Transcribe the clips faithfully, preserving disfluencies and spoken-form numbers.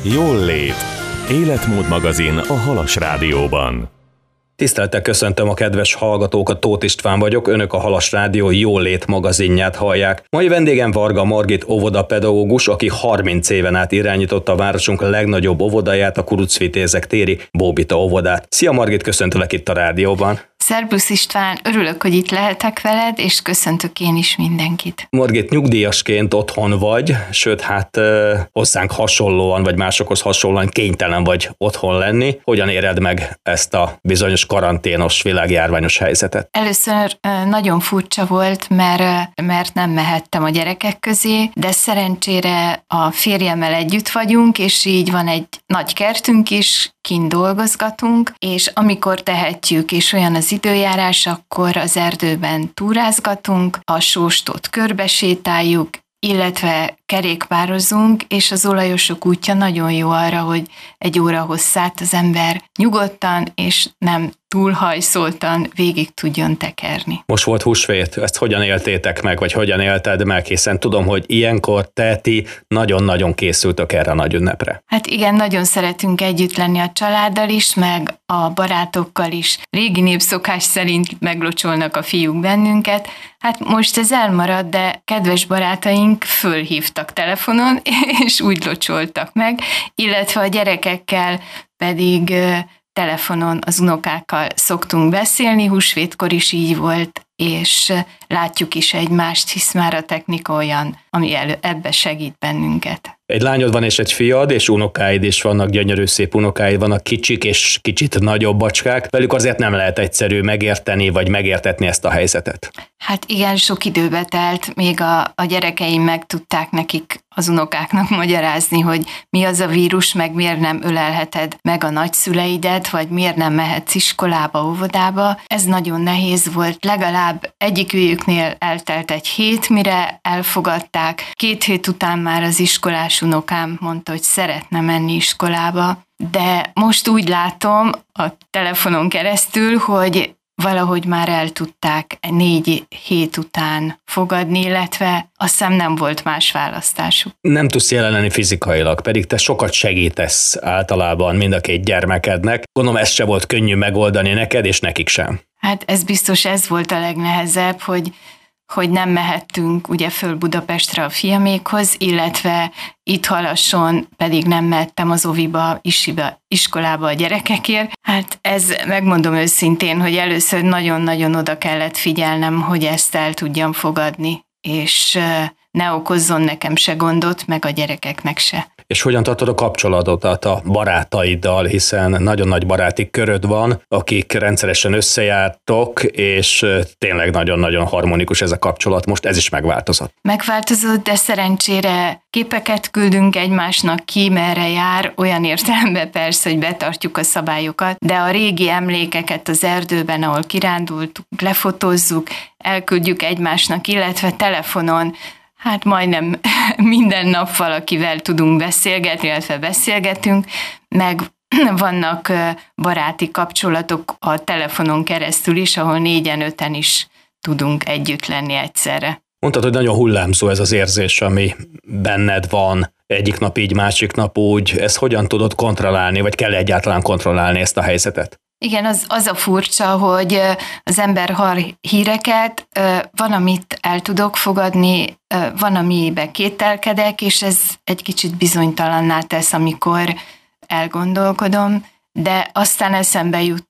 Jól lét. Életmód magazin a Halas Rádióban. Tisztelettel köszöntöm a kedves hallgatókat, Tóth István vagyok, önök a Halas Rádió Jól lét magazinját hallják. Mai vendégem Varga Margit óvodapedagógus, aki harminc éven át irányította a városunk legnagyobb óvodáját, a Kuruczvitézek téri Bóbita óvodát. Szia Margit, köszöntelek itt a rádióban. Szerbusz István, örülök, hogy itt lehetek veled, és köszöntök én is mindenkit. Margit, nyugdíjasként otthon vagy, sőt, hát hozzánk hasonlóan, vagy másokhoz hasonlóan kénytelen vagy otthon lenni. Hogyan éred meg ezt a bizonyos karanténos, világjárványos helyzetet? Először nagyon furcsa volt, mert, mert nem mehettem a gyerekek közé, de szerencsére a férjemmel együtt vagyunk, és így van egy nagy kertünk is, kint dolgozgatunk, és amikor tehetjük, és olyan az időjárás, akkor az erdőben túrázgatunk, a sóstót körbesétáljuk, illetve kerékpározunk, és az Olajosok útja nagyon jó arra, hogy egy óra hosszát az ember nyugodtan és nem túlhajszoltan végig tudjon tekerni. Most volt húsvét, ezt hogyan éltétek meg, vagy hogyan élted meg, hiszen tudom, hogy ilyenkor te ti nagyon-nagyon készültök erre a nagy ünnepre. Hát igen, nagyon szeretünk együtt lenni a családdal is, meg a barátokkal is. Régi népszokás szerint meglocsolnak a fiúk bennünket. Hát most ez elmaradt, de kedves barátaink fölhívtak telefonon, és úgy locsoltak meg, illetve a gyerekekkel pedig telefonon az unokákkal szoktunk beszélni, húsvétkor is így volt, és látjuk is egymást, hisz már a technika olyan, ami elő, ebbe segít bennünket. Egy lányod van és egy fiad, és unokáid is vannak, gyönyörű szép unokáid vannak, kicsik és kicsit nagyobb bacskák. Velük azért nem lehet egyszerű megérteni, vagy megértetni ezt a helyzetet. Hát igen, sok időbe telt, még a, a gyerekeim meg tudták nekik, az unokáknak magyarázni, hogy mi az a vírus, meg miért nem ölelheted meg a nagyszüleidet, vagy miért nem mehetsz iskolába, óvodába. Ez nagyon nehéz volt, legalább egyikőjüknél eltelt egy hét, mire elfogadták. Két hét után már az iskolás unokám mondta, hogy szeretne menni iskolába, de most úgy látom a telefonon keresztül, hogy valahogy már el tudták négy hét után fogadni, illetve azt hiszem nem volt más választásuk. Nem tudsz jelen lenni fizikailag, pedig te sokat segítesz általában mind a két gyermekednek. Gondolom, ez se volt könnyű megoldani neked, és nekik sem. Hát ez biztos, ez volt a legnehezebb, hogy hogy nem mehettünk ugye föl Budapestre a fiamékhoz, illetve itt Halasson pedig nem mehettem az oviba, isiba, iskolába a gyerekekért. Hát ez, megmondom őszintén, hogy először nagyon-nagyon oda kellett figyelnem, hogy ezt el tudjam fogadni, és ne okozzon nekem se gondot, meg a gyerekeknek se. És hogyan tartod a kapcsolatodat a barátaiddal, hiszen nagyon nagy baráti köröd van, akik rendszeresen összejártok, és tényleg nagyon-nagyon harmonikus ez a kapcsolat. Most ez is megváltozott. Megváltozott, de szerencsére képeket küldünk egymásnak, ki merre jár, olyan értelemben persze, hogy betartjuk a szabályokat, de a régi emlékeket az erdőben, ahol kirándultunk, lefotózzuk, elküldjük egymásnak, illetve telefonon. Hát majdnem minden nap valakivel tudunk beszélgetni, illetve beszélgetünk, meg vannak baráti kapcsolatok a telefonon keresztül is, ahol négyen-öten is tudunk együtt lenni egyszerre. Mondtad, hogy nagyon hullámzó ez az érzés, ami benned van, egyik nap így, másik nap úgy. Ezt hogyan tudod kontrollálni, vagy kell egyáltalán kontrollálni ezt a helyzetet? Igen, az, az a furcsa, hogy az ember hall híreket, van, amit el tudok fogadni, van, amiben kételkedek, és ez egy kicsit bizonytalanná tesz, amikor elgondolkodom, de aztán eszembe jut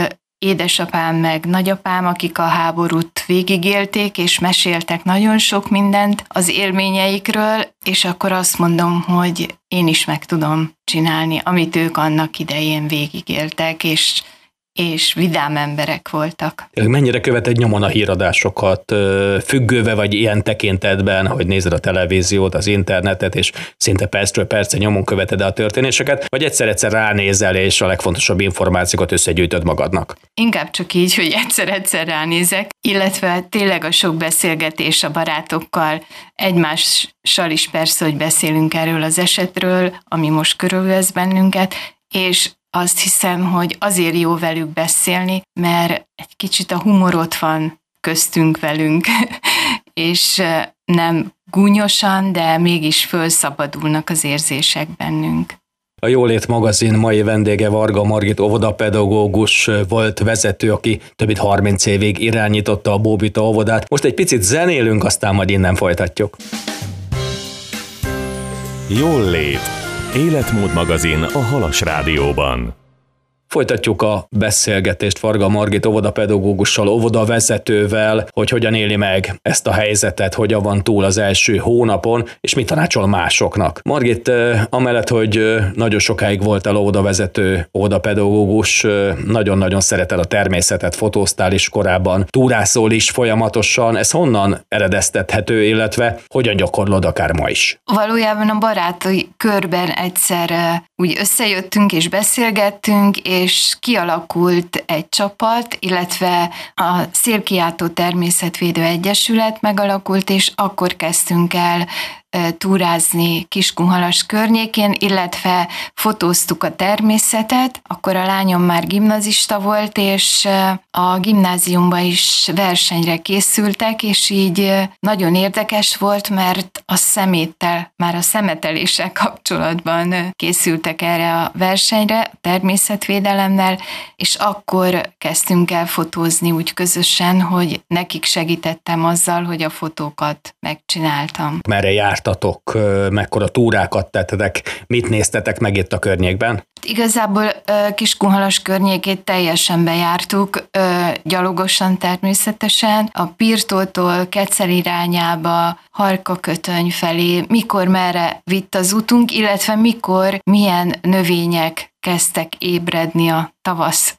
édesapám meg nagyapám, akik a háborút végigélték, és meséltek nagyon sok mindent az élményeikről, és akkor azt mondom, hogy én is meg tudom csinálni, amit ők annak idején végigéltek, és és vidám emberek voltak. Mennyire követed nyomon a híradásokat, függőve vagy ilyen tekintetben, hogy nézed a televíziót, az internetet, és szinte percről percre nyomon követed a történéseket, vagy egyszer-egyszer ránézel, és a legfontosabb információkat összegyűjtöd magadnak? Inkább csak így, hogy egyszer-egyszer ránézek, illetve tényleg a sok beszélgetés a barátokkal, egymással is persze, hogy beszélünk erről az esetről, ami most körülvesz bennünket, és azt hiszem, hogy azért jó velük beszélni, mert egy kicsit a humor ott van köztünk velünk, és nem gúnyosan, de mégis fölszabadulnak az érzések bennünk. A Jólét magazin mai vendége Varga Margit óvodapedagógus volt vezető, aki több mint harminc évig irányította a Bóbita óvodát. Most egy picit zenélünk, aztán majd innen folytatjuk. Jólét. Életmód magazin a Halas Rádióban. Folytatjuk a beszélgetést Varga Margit óvodapedagógussal, óvodavezetővel, hogy hogyan éli meg ezt a helyzetet, hogyan van túl az első hónapon, és mit tanácsol másoknak. Margit, amellett, hogy nagyon sokáig voltál óvodavezető, óvodapedagógus, nagyon-nagyon szereted a természetet, fotóztál is korábban, túrászol is folyamatosan. Ez honnan eredeztethető, illetve hogyan gyakorlod akár ma is? Valójában a baráti körben egyszer úgy összejöttünk és beszélgettünk, és kialakult egy csapat, illetve a Szélkiáltó Természetvédő Egyesület megalakult, és akkor kezdtünk el túrázni Kiskunhalas környékén, illetve fotóztuk a természetet. Akkor a lányom már gimnazista volt, és a gimnáziumban is versenyre készültek, és így nagyon érdekes volt, mert a szeméttel, már a szemeteléssel kapcsolatban készültek erre a versenyre, a természetvédelemmel, és akkor kezdtünk el fotózni úgy közösen, hogy nekik segítettem azzal, hogy a fotókat megcsináltam. Merre jártatok, mekkora túrákat tettetek, mit néztetek meg itt a környékben? Igazából Kiskunhalas környékét teljesen bejártuk, gyalogosan természetesen, a Pirtótól Kecel irányába, Harkakötöny felé, mikor merre vitt az utunk, illetve mikor milyen növények kezdtek ébredni a tavasz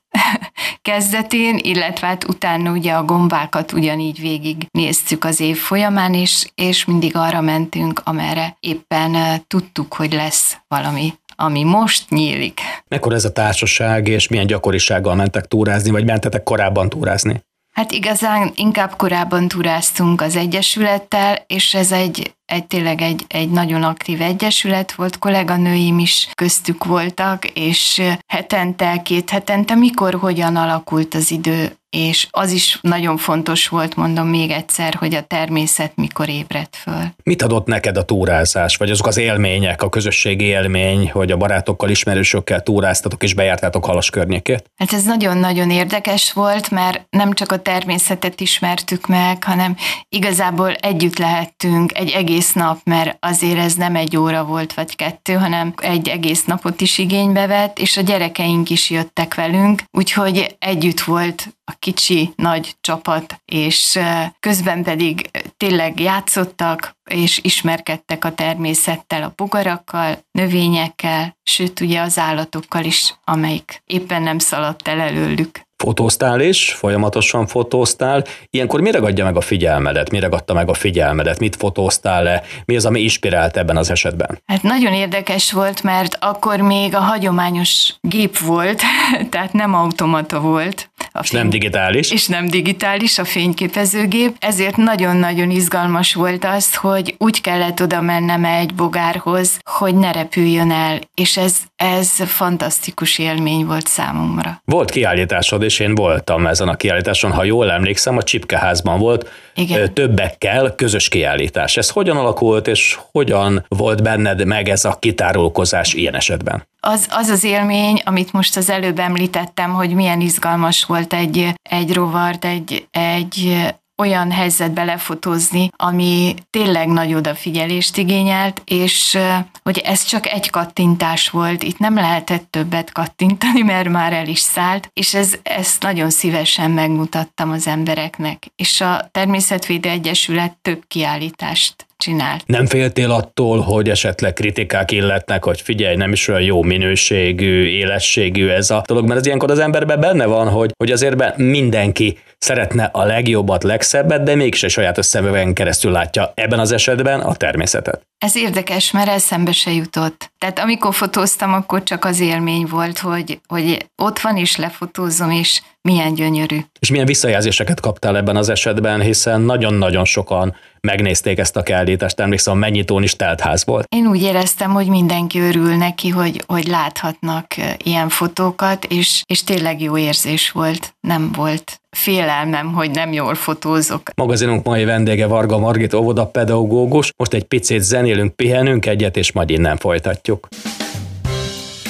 kezdetén, illetve hát utána ugye a gombákat ugyanígy végig néztük az év folyamán, és, és mindig arra mentünk, amerre éppen tudtuk, hogy lesz valami, ami most nyílik. Mekkora ez a társaság, és milyen gyakorisággal mentek túrázni, vagy mentetek korábban túrázni? Hát igazán inkább korábban túráztunk az Egyesülettel, és ez egy, egy tényleg egy, egy nagyon aktív egyesület volt, kolléganőim is köztük voltak, és hetente, két hetente, mikor, hogyan alakult az idő, és az is nagyon fontos volt, mondom még egyszer, hogy a természet mikor ébredt föl. Mit adott neked a túrázás, vagy azok az élmények, a közösségi élmény, hogy a barátokkal, ismerősökkel túráztatok és bejártátok Halas környékét? Hát ez nagyon-nagyon érdekes volt, mert nem csak a természetet ismertük meg, hanem igazából együtt lehettünk egy egész nap, mert azért ez nem egy óra volt, vagy kettő, hanem egy egész napot is igénybe vett, és a gyerekeink is jöttek velünk, úgyhogy együtt volt a kicsi, nagy csapat, és közben pedig tényleg játszottak, és ismerkedtek a természettel, a bogarakkal, növényekkel, sőt ugye az állatokkal is, amelyik éppen nem szaladt el előlük. Fotóztál is, folyamatosan fotóztál. Ilyenkor mi ragadja meg a figyelmedet? Mi ragadta meg a figyelmedet? Mit fotóztál le? Mi az, ami inspirált ebben az esetben? Hát nagyon érdekes volt, mert akkor még a hagyományos gép volt, tehát nem automata volt. És fény... nem digitális. És nem digitális a fényképezőgép, ezért nagyon-nagyon izgalmas volt az, hogy úgy kellett oda mennem egy bogárhoz, hogy ne repüljön el, és ez, ez fantasztikus élmény volt számomra. Volt kiállításod, és én voltam ezen a kiállításon, ha jól emlékszem, a Csipkeházban volt. Igen. Többekkel közös kiállítás. Ez hogyan alakult, és hogyan volt benned meg ez a kitárulkozás ilyen esetben? Az, az az élmény, amit most az előbb említettem, hogy milyen izgalmas volt egy, egy rovart, egy, egy olyan helyzetbe lefotózni, ami tényleg nagy odafigyelést igényelt, és hogy ez csak egy kattintás volt, itt nem lehetett többet kattintani, mert már el is szállt, és ez, ezt nagyon szívesen megmutattam az embereknek, és a Természetvédő Egyesület több kiállítást csinált. Nem féltél attól, hogy esetleg kritikák illetnek, hogy figyelj, nem is olyan jó minőségű, életségű ez a dolog, mert az ilyenkor az emberben benne van, hogy, hogy azért mindenki szeretne a legjobbat, legszebbet, de mégse saját összeművegen keresztül látja ebben az esetben a természetet. Ez érdekes, mert eszembe se jutott. Tehát amikor fotóztam, akkor csak az élmény volt, hogy, hogy ott van és lefotózom, és milyen gyönyörű. És milyen visszajelzéseket kaptál ebben az esetben, hiszen nagyon-nagyon sokan megnézték ezt a kiállítást, emlékszem, a Mennyitón is telt ház volt. Én úgy éreztem, hogy mindenki örül neki, hogy, hogy láthatnak ilyen fotókat, és, és tényleg jó érzés volt. Nem volt félelmem, hogy nem jól fotózok. Magazinunk mai vendége Varga Margit óvodapedagógus. Most egy picit zenélünk, pihenünk egyet, és majd innen folytatjuk.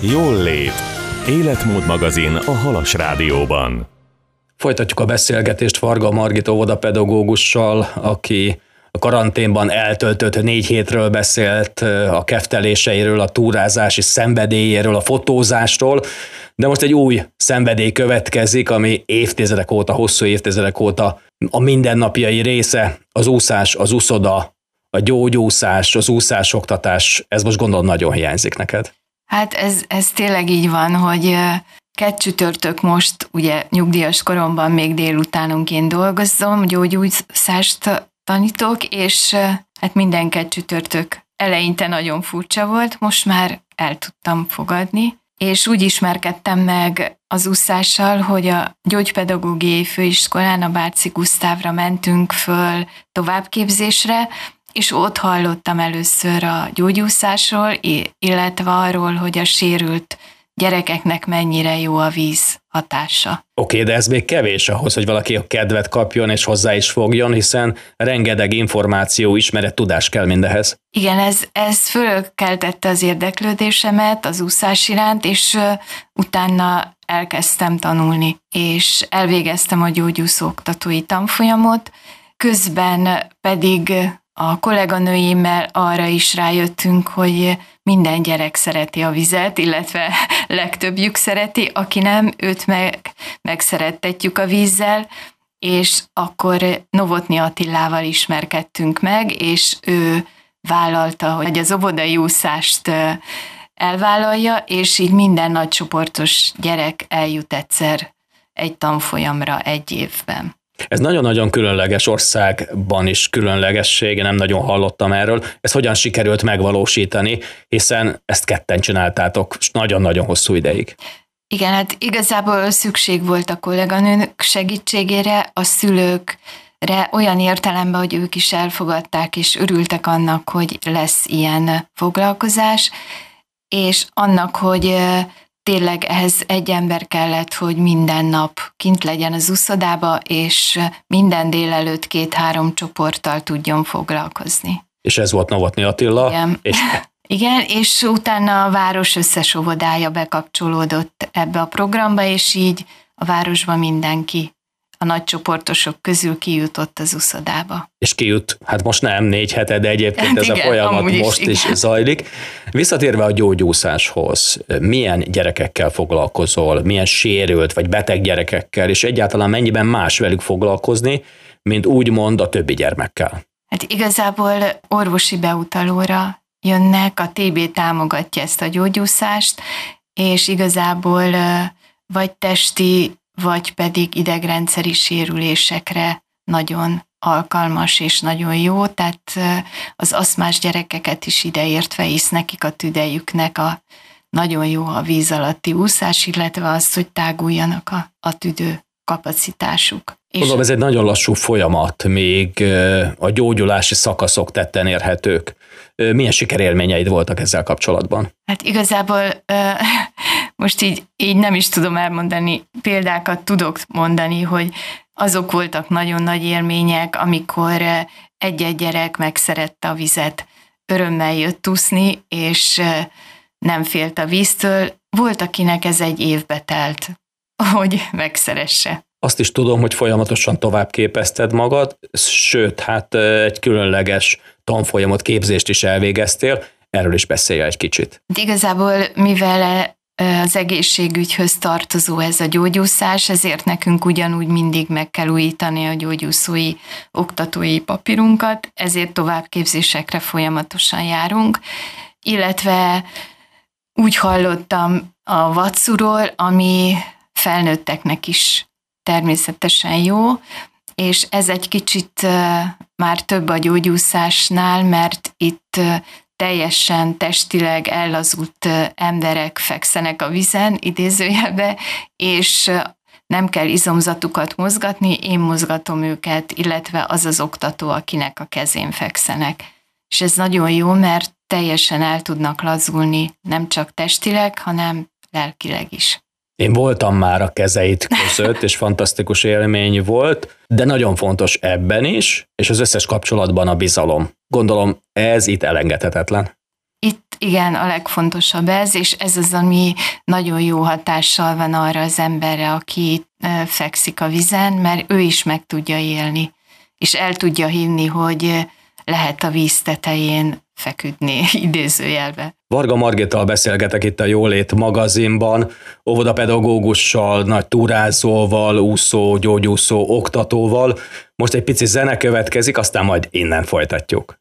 Jól lét. Életmód magazin a Halas Rádióban. Folytatjuk a beszélgetést Varga Margit óvodapedagógussal, aki a karanténban eltöltött négy hétről beszélt, a kefteléseiről, a túrázási szenvedélyéről, a fotózásról, de most egy új szenvedély következik, ami évtizedek óta, hosszú évtizedek óta a mindennapjai része, az úszás, az úszoda, a gyógyúszás, az úszásoktatás, ez most gondolom nagyon hiányzik neked. Hát ez, ez tényleg így van, hogy kett csütörtök most, ugye nyugdíjas koromban még délutánonként dolgozom, gyógyúszást tanítok, és hát minden kett csütörtök eleinte nagyon furcsa volt, most már el tudtam fogadni, és úgy ismerkedtem meg az úszással, hogy a gyógypedagógiai főiskolán a Bárci Gusztávra mentünk föl továbbképzésre, és ott hallottam először a gyógyúszásról, illetve arról, hogy a sérült gyerekeknek mennyire jó a víz hatása. Oké, okay, de ez még kevés ahhoz, hogy valaki a kedvet kapjon és hozzá is fogjon, hiszen rengeteg információ, ismeret, tudás kell mindehez. Igen, ez, ez fölkeltette az érdeklődésemet az úszás iránt, és uh, utána elkezdtem tanulni, és elvégeztem a gyógyúszó oktatói tanfolyamot, közben pedig a kolléganőimmel arra is rájöttünk, hogy minden gyerek szereti a vizet, illetve legtöbbjük szereti, aki nem, őt meg, megszerettetjük a vízzel, és akkor Novotny Attilával ismerkedtünk meg, és ő vállalta, hogy az óvodai úszást elvállalja, és így minden nagycsoportos gyerek eljut egyszer egy tanfolyamra egy évben. Ez nagyon-nagyon különleges, országban is különlegesség, nem nagyon hallottam erről. Ez hogyan sikerült megvalósítani, hiszen ezt ketten csináltátok nagyon-nagyon hosszú ideig. Igen, hát igazából szükség volt a kolléganők segítségére, a szülőkre olyan értelemben, hogy ők is elfogadták és örültek annak, hogy lesz ilyen foglalkozás, és annak, hogy tényleg ehhez egy ember kellett, hogy minden nap kint legyen az úszodába, és minden délelőtt két-három csoporttal tudjon foglalkozni. És ez volt Novotny Attila. Igen. És... Igen, és utána a város összes óvodája bekapcsolódott ebbe a programba, és így a városban mindenki a nagycsoportosok közül kijutott az úszodába. És kijut, hát most nem négy hete, de egyébként hát ez igen, a folyamat is, most igen. is zajlik. Visszatérve a gyógyúszáshoz, milyen gyerekekkel foglalkozol, milyen sérült vagy beteg gyerekekkel, és egyáltalán mennyiben más velük foglalkozni, mint úgymond a többi gyermekkel? Hát igazából orvosi beutalóra jönnek, a té bé támogatja ezt a gyógyúszást, és igazából vagy testi, vagy pedig idegrendszeri sérülésekre nagyon alkalmas és nagyon jó, tehát az aszmás gyerekeket is ideértve, hisz nekik a tüdejüknek a nagyon jó a víz alatti úszás, illetve az, hogy táguljanak a, a tüdő kapacitásuk. Mondom, ez egy nagyon lassú folyamat, még a gyógyulási szakaszok tetten érhetők. Milyen sikerélményeid voltak ezzel kapcsolatban? Hát igazából most így, így nem is tudom elmondani, példákat tudok mondani, hogy azok voltak nagyon nagy élmények, amikor egy-egy gyerek megszerette a vizet, örömmel jött úszni, és nem félt a víztől. Volt, akinek ez egy évbe telt, hogy megszeresse. Azt is tudom, hogy folyamatosan tovább képezted magad, sőt, hát egy különleges tanfolyamot, képzést is elvégeztél, erről is beszélj egy kicsit. De igazából, mivel az egészségügyhöz tartozó ez a gyógyúszás, ezért nekünk ugyanúgy mindig meg kell újítani a gyógyúszói oktatói papírunkat, ezért továbbképzésekre folyamatosan járunk, illetve úgy hallottam a vatszúról, ami felnőtteknek is természetesen jó, és ez egy kicsit már több a gyógyúszásnál, mert itt teljesen testileg ellazult emberek fekszenek a vízen, idézőjelbe, és nem kell izomzatukat mozgatni, én mozgatom őket, illetve az az oktató, akinek a kezén fekszenek. És ez nagyon jó, mert teljesen el tudnak lazulni, nem csak testileg, hanem lelkileg is. Én voltam már a kezeit között, és fantasztikus élmény volt, de nagyon fontos ebben is, és az összes kapcsolatban a bizalom. Gondolom, ez itt elengedhetetlen. Itt igen, a legfontosabb ez, és ez az, ami nagyon jó hatással van arra az emberre, aki fekszik a vízen, mert ő is meg tudja élni, és el tudja hinni, hogy lehet a víz tetején feküdni, idézőjelbe. Varga Margittal beszélgetek itt a Jólét magazinban, óvodapedagógussal, nagy túrázóval, úszó, gyógyúszó, oktatóval. Most egy pici zene következik, aztán majd innen folytatjuk.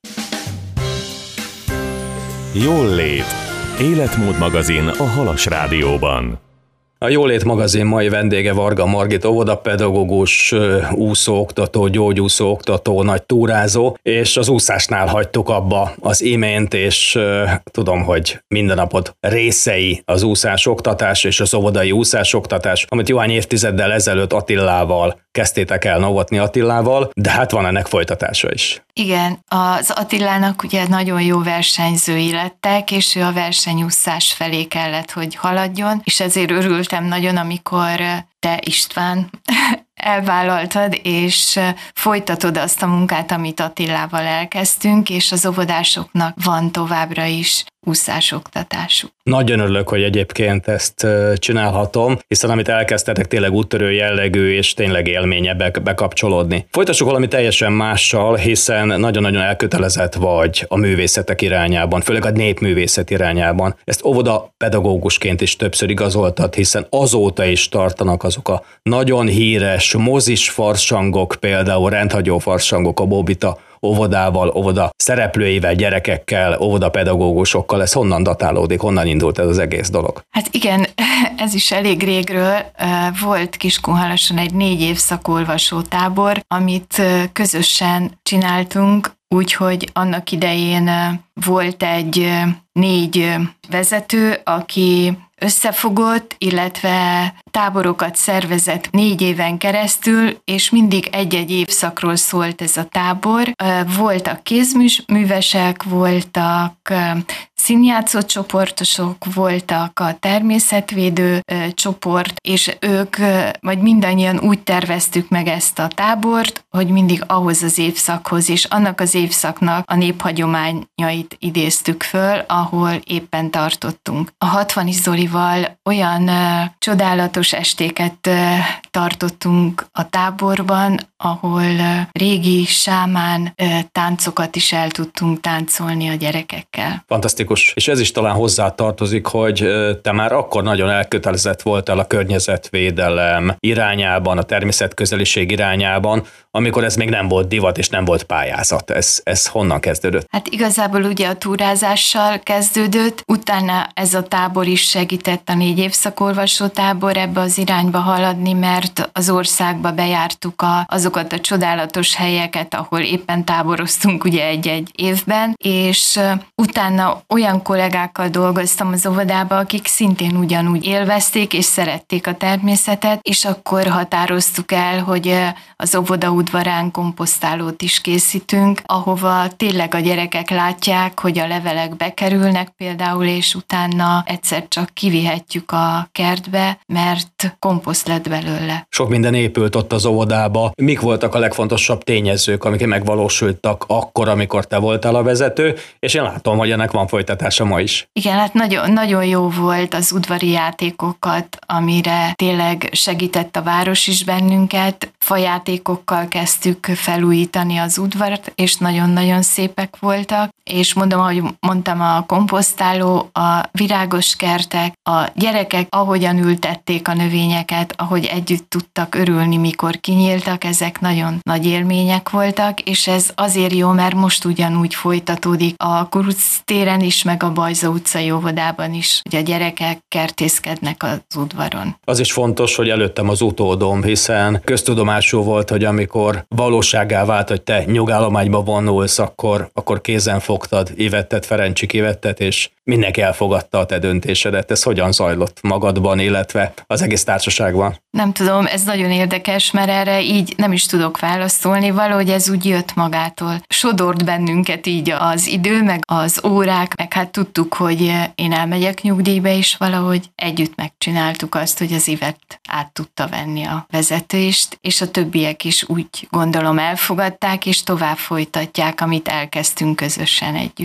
Jólét. Életmód magazin a Halas Rádióban. A Jólét magazin mai vendége Varga Margit, óvodapedagógus, úszó-oktató, gyógyúszó-oktató, nagy túrázó, és az úszásnál hagytuk abba az imént, és uh, tudom, hogy minden napod részei az úszásoktatás és az óvodai úszásoktatás, amit jóhány évtizeddel ezelőtt Attilával kezdtétek el, Novotny Attilával, de hát van ennek folytatása is. Igen, az Attilának ugye nagyon jó versenyzői lettek, és ő a versenyúszás felé kellett, hogy haladjon, és ezért örültem nagyon, amikor te, István, elvállaltad, és folytatod azt a munkát, amit Attilával elkezdtünk, és az óvodásoknak van továbbra is úszásoktatásuk. Nagyon örülök, hogy egyébként ezt csinálhatom, hiszen amit elkezdtetek tényleg úttörő jellegű, és tényleg élménye bekapcsolódni. Folytassuk valami teljesen mással, hiszen nagyon-nagyon elkötelezett vagy a művészetek irányában, főleg a népművészet irányában. Ezt óvodapedagógusként is többször igazoltad, hiszen azóta is tartanak azok a nagyon híres mozis farsangok, például rendhagyó farsangok a Bóbita óvodával, óvoda szereplőivel, gyerekekkel, óvodapedagógusokkal. Ez honnan datálódik, honnan indult ez az egész dolog? Hát igen, ez is elég régről. Volt Kiskunhalason egy négy évszak olvasótábor, amit közösen csináltunk, úgyhogy annak idején volt egy négy vezető, aki összefogott, illetve táborokat szervezett négy éven keresztül, és mindig egy-egy évszakról szólt ez a tábor. Voltak kézművesek, voltak színjátszó csoportosok, voltak a természetvédő csoport, és ők, vagy mindannyian úgy terveztük meg ezt a tábort, hogy mindig ahhoz az évszakhoz, és annak az évszaknak a néphagyományait idéztük föl, ahol éppen tartottunk. A hatvani Zolival olyan uh, csodálatos estéket uh, tartottunk a táborban, ahol uh, régi sámán uh, táncokat is el tudtunk táncolni a gyerekekkel. Fantasztikus. És ez is talán hozzá tartozik, hogy te már akkor nagyon elkötelezett voltál a környezetvédelem irányában, a természetközeliség irányában, amikor ez még nem volt divat és nem volt pályázat. Ez, ez honnan kezdődött? Hát igazából ugye a túrázással kezdődött, utána ez a tábor is segített, a négy évszak olvasótábor ebbe az irányba haladni, mert az országba bejártuk a, azokat a csodálatos helyeket, ahol éppen táboroztunk ugye egy-egy évben, és utána olyan kollégákkal dolgoztam az óvodába, akik szintén ugyanúgy élvezték és szerették a természetet, és akkor határoztuk el, hogy az óvoda udvarán komposztálót is készítünk, ahova tényleg a gyerekek látják, hogy a levelek bekerülnek például, és utána egyszer csak kivihetjük a kertbe, mert komposzt lett belőle. Sok minden épült ott az óvodába. Mik voltak a legfontosabb tényezők, amik megvalósultak akkor, amikor te voltál a vezető, és én látom, hogy ennek van folytatása ma is. Igen, hát nagyon, nagyon jó volt az udvari játékokat, amire tényleg segített a város is bennünket. Fajátékokkal kezdtük felújítani az udvart, és nagyon-nagyon szépek voltak, és mondom, ahogy mondtam, a komposztáló, a virágos kertek, a gyerekek ahogyan ültették a növényeket, ahogy együtt tudtak örülni, mikor kinyíltak, ezek nagyon nagy élmények voltak, és ez azért jó, mert most ugyanúgy folytatódik a Kuruc téren is, meg a Bajza utcai óvodában is, hogy a gyerekek kertészkednek az udvaron. Az is fontos, hogy előttem az utódom, hiszen köztudomású volt, hogy amikor valósággá vált, hogy te nyugállományba vonulsz, akkor, akkor kézen fogtad Ivettet, Ferencsik Ivettet, és mindenki elfogadta a te döntésedet. Ez hogyan zajlott magadban, illetve az egész társaságban? Nem tudom, ez nagyon érdekes, mert erre így nem is tudok válaszolni, valahogy ez úgy jött magától. Sodort bennünket így az idő, meg az órák, meg hát tudtuk, hogy én elmegyek nyugdíjba, és valahogy együtt megcsináltuk azt, hogy az Ivett át tudta venni a vezetést, és a többiek is úgy gondolom elfogadták, és tovább folytatják, amit elkezdtünk közösen együtt.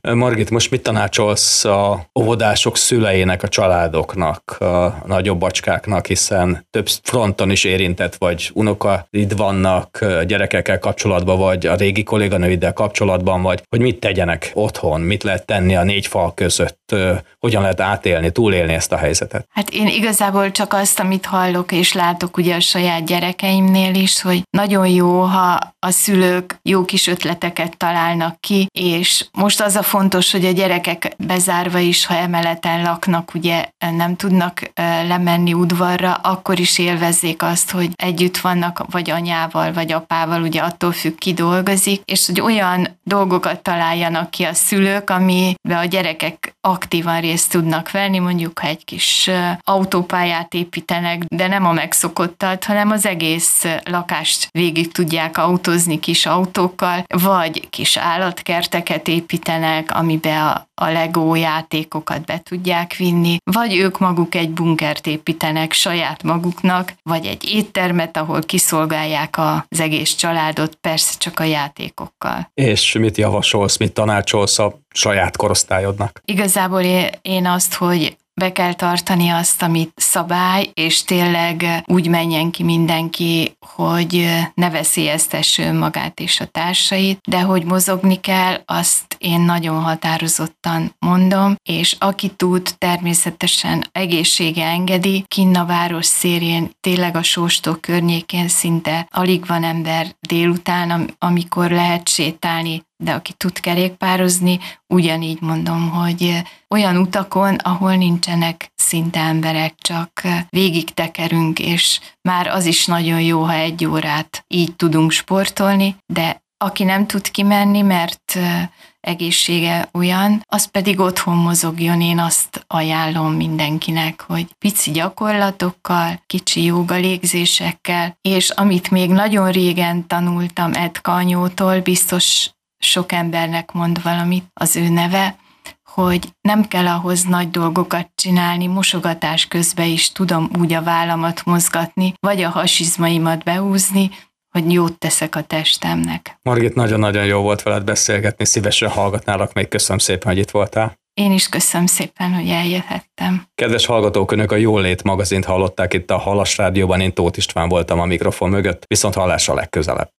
Margit, most mit tanácsolsz a óvodások szüleinek, a családoknak, a nagyobb bacskáknak, hiszen több fronton is érintett, vagy unokaid vannak gyerekekkel kapcsolatban, vagy a régi kolléganőiddel kapcsolatban, vagy hogy mit tegyenek otthon, mit lehet tenni a négy fal között, hogyan lehet átélni, túlélni ezt a helyzetet? Hát én igazából csak azt, amit hallok és látok ugye a saját gyerekeimnél is, hogy nagyon jó, ha a szülők jó kis ötleteket találnak ki, és most az a fontos, hogy a gyerekek bezárva is, ha emeleten laknak, ugye nem tudnak lemenni udvarra, akkor is élvezzék azt, hogy együtt vannak, vagy anyával, vagy apával, ugye attól függ, ki dolgozik, és hogy olyan dolgokat találjanak ki a szülők, amiben a gyerekek aktívan részt tudnak venni, mondjuk ha egy kis autópályát építenek, de nem a megszokottat, hanem az egész lakást végig tudják autózni kis autókkal, vagy kis állatkerteket építenek, amiben a, a Lego játékokat be tudják vinni, vagy ők maguk egy bunkert építenek saját maguknak, vagy egy éttermet, ahol kiszolgálják az egész családot, persze csak a játékokkal. És mit javasolsz, mit tanácsolsz a saját korosztályodnak? Igazából én azt, hogy be kell tartani azt, amit szabály, és tényleg úgy menjen ki mindenki, hogy ne veszélyeztesse önmagát és a társait, de hogy mozogni kell, azt én nagyon határozottan mondom, és aki tud, természetesen egészsége engedi, kinn a város szélén, tényleg a Sóstó környékén szinte alig van ember délután, amikor lehet sétálni, de aki tud kerékpározni, ugyanígy mondom, hogy olyan utakon, ahol nincsenek szinte emberek, csak végig tekerünk, és már az is nagyon jó, ha egy órát így tudunk sportolni, de aki nem tud kimenni, mert egészsége olyan, az pedig otthon mozogjon, én azt ajánlom mindenkinek, hogy pici gyakorlatokkal, kicsi jóga légzésekkel, és amit még nagyon régen tanultam Edka anyótól, biztos sok embernek mond valamit az ő neve, hogy nem kell ahhoz nagy dolgokat csinálni, mosogatás közben is tudom úgy a vállamat mozgatni, vagy a hasizmaimat behúzni, hogy jót teszek a testemnek. Margit, nagyon-nagyon jó volt veled beszélgetni, szívesen hallgatnálak még, köszönöm szépen, hogy itt voltál. Én is köszönöm szépen, hogy eljöhettem. Kedves hallgatók, Önök a Jólét magazint hallották itt a Halas Rádióban, én Tóth István voltam a mikrofon mögött, viszont hallásra legközelebb.